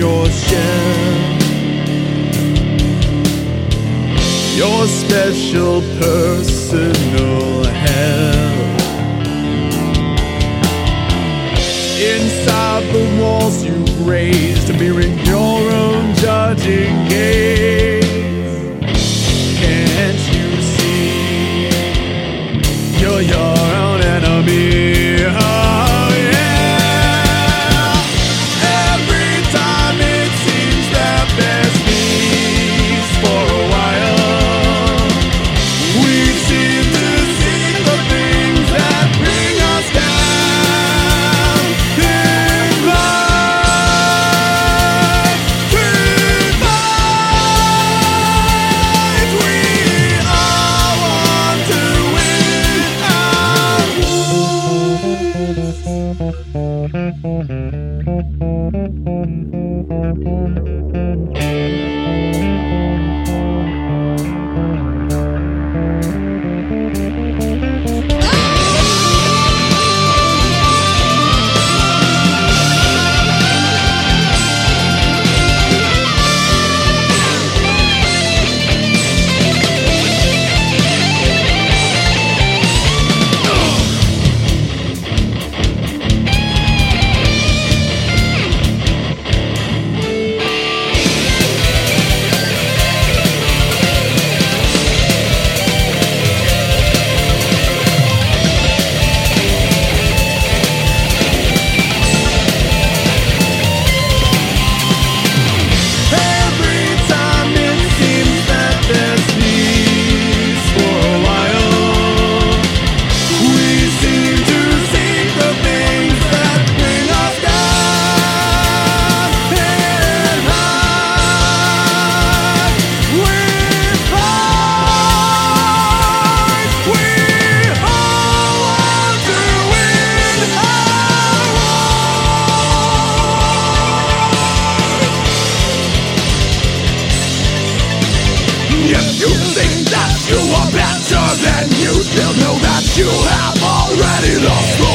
your share. Your special personal hell. Inside the walls you've raised, mirroring your own judging gaze. Can't you see you're your own enemy? Oh yeah. Every time it seems that there's peace for a while, we seem to seek the things that bring us down. In life, we all want to if you think that you are better, then you still know that you have already lost.